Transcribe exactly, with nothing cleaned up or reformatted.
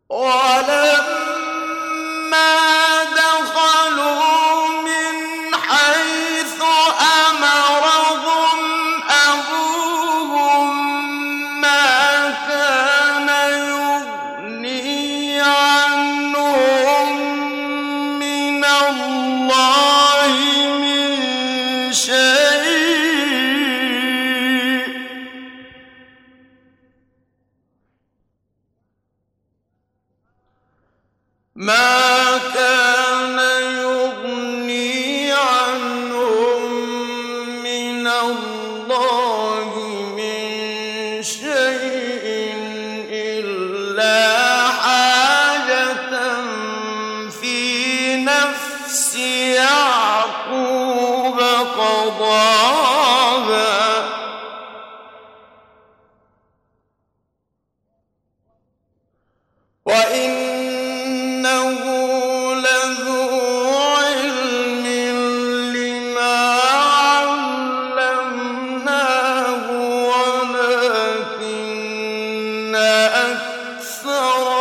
وَلَمَّا دَخَلُوا مِنْ حَيْثُ أَمَرَهُمْ أَبُوهُم مَّا كَانَ يُغْنِي عَنْهُم مِّنَ اللَّهِ مِن شَيْءٍ مَا كَانَ يُغْنِي عَنْهُم مِّنَ اللَّهِ مِن شَيْءٍ إِلَّا حَاجَةً فِي نَفْسِ يَعْقُوبَ قَضَاهَا وَإِنَّهُ لَذُو عِلْمٍ لِّمَا عَلَّمْنَاهُ وَلَٰكِنَّ أَكْثَرَ